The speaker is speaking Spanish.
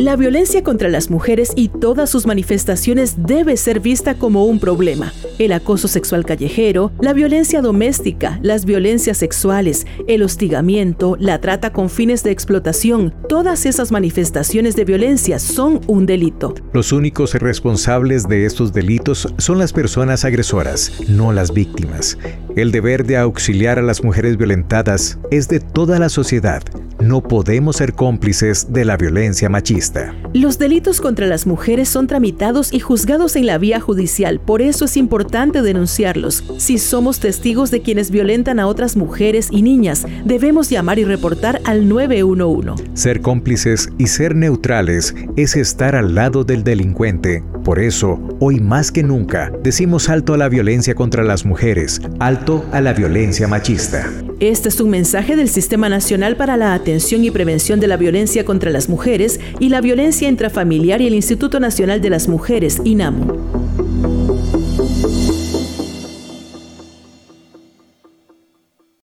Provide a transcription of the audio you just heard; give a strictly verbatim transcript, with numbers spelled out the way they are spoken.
La violencia contra las mujeres y todas sus manifestaciones debe ser vista como un problema. El acoso sexual callejero, la violencia doméstica, las violencias sexuales, el hostigamiento, la trata con fines de explotación, todas esas manifestaciones de violencia son un delito. Los únicos responsables de estos delitos son las personas agresoras, no las víctimas. El deber de auxiliar a las mujeres violentadas es de toda la sociedad. No podemos ser cómplices de la violencia machista. Los delitos contra las mujeres son tramitados y juzgados en la vía judicial, por eso es importante denunciarlos. Si somos testigos de quienes violentan a otras mujeres y niñas, debemos llamar y reportar al nueve uno uno. Ser cómplices y ser neutrales es estar al lado del delincuente. Por eso, hoy más que nunca, decimos alto a la violencia contra las mujeres, alto a la violencia machista. Este es un mensaje del Sistema Nacional para la Atención y Prevención de la Violencia contra las Mujeres y la Violencia Intrafamiliar y el Instituto Nacional de las Mujeres, INAMU.